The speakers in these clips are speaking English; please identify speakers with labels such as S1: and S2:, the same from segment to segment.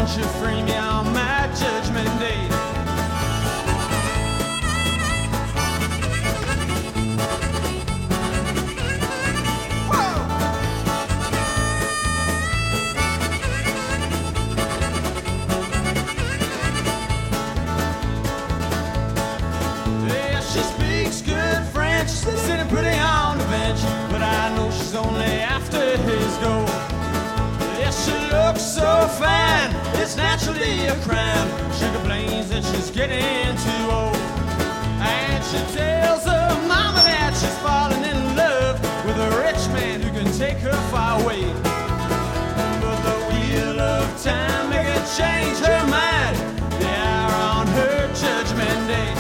S1: won't you free me on my judgment day? She speaks good French, sitting pretty on the bench, but I know she's only after his gold. Yes, she looks so fine, it's naturally a crime. She complains that she's getting too old, and she tells her mama that she's falling in love with a rich man who can take her far away. But the wheel of time make her change her mind the hour on her judgment day.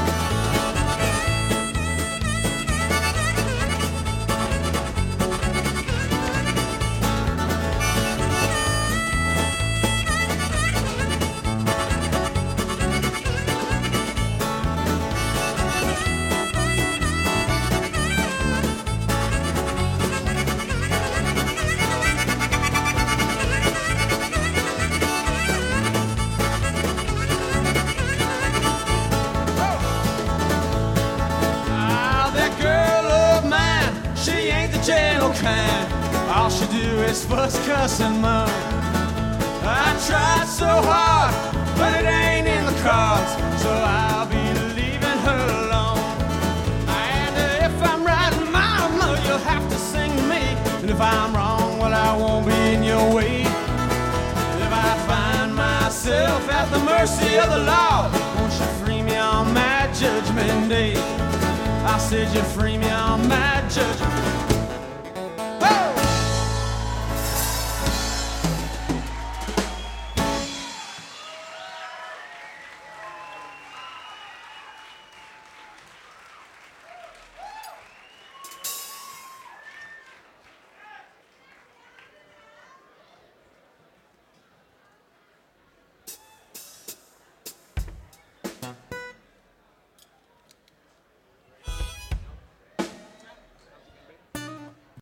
S1: Gentle kind, all she do is fuss, cuss, and moan. I tried so hard, but it ain't in the cards, so I'll be leaving her alone. And if I'm right, mama, you'll have to sing to me. And if I'm wrong, well, I won't be in your way. If I find myself at the mercy of the law, won't you free me on my judgment day? I said you free me on my judgment day.